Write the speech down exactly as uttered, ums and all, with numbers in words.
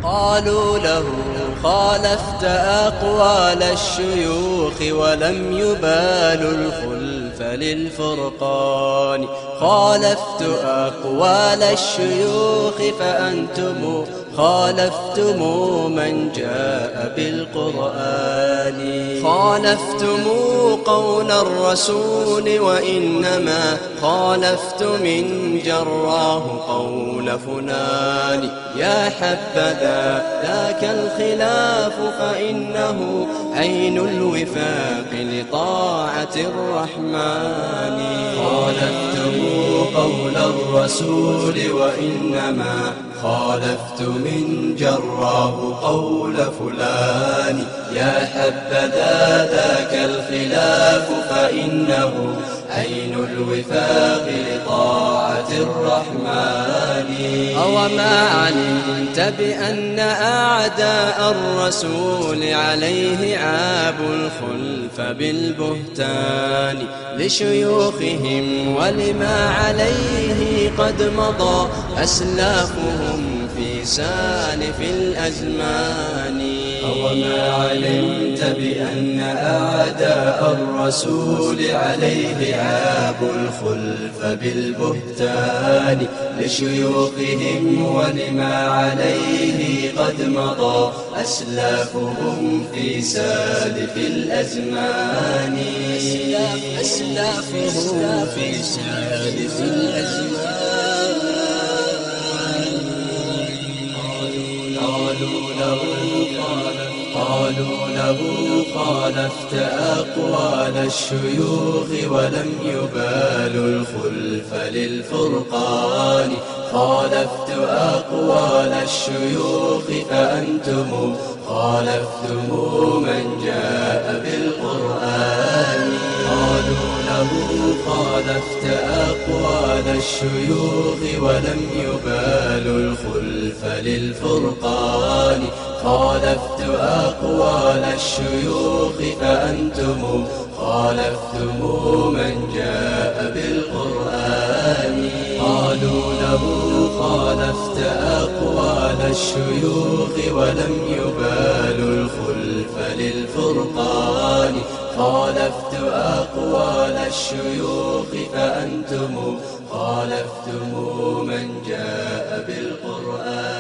قالوا له خالفت أقوال الشيوخ ولم يبالوا الخلف للفرقان. خالفت أقوال الشيوخ فأنتم خالفتم من جاء بالقرآن. خالفتم قول الرسول وإنما خالفت من جراه قول فلان. يا حبذا ذاك الخلاف فإنه عين الوفاق لطاعة الرحمن. خالفتم قول الرسول وإنما خالفت من جراه قول فلان. يا حبذا ذاك الخلاف فإنه عين الوفاق لطاعة الرحمن. أوما علمت بأن أعداء الرسول عليه عابوا الخلف بالبهتان لشيوخهم ولما عليه قد مضى أسلافهم في سالف الأزمان. أوما علمت بأن أعداء الرسول عليه عابوا الخلف بالبهتان لشيوخهم ولما عليه قد مضى أسلافهم في سالف الأزمان. أسلافهم في سالف الأزمان. قالوا له قالوا له خالفت أقوال الشيوخ ولم يبالوا الخلف للفرقان. خالفت أقوال الشيوخ فأنتم خالفتم من جاء بالقرآن. قالوا له خالفت أقوال الشيوخ ولم يبالوا الخلف للفرقان. خالفت أقوال الشيوخ فأنتم خالفتم من جاء بالقرآن. قالوا له خالفت أقوال الشيوخ ولم يبالوا الخلف للفرقان. خالفت أقوال الشيوخ فأنتم خالفتم من جاء بالقرآن.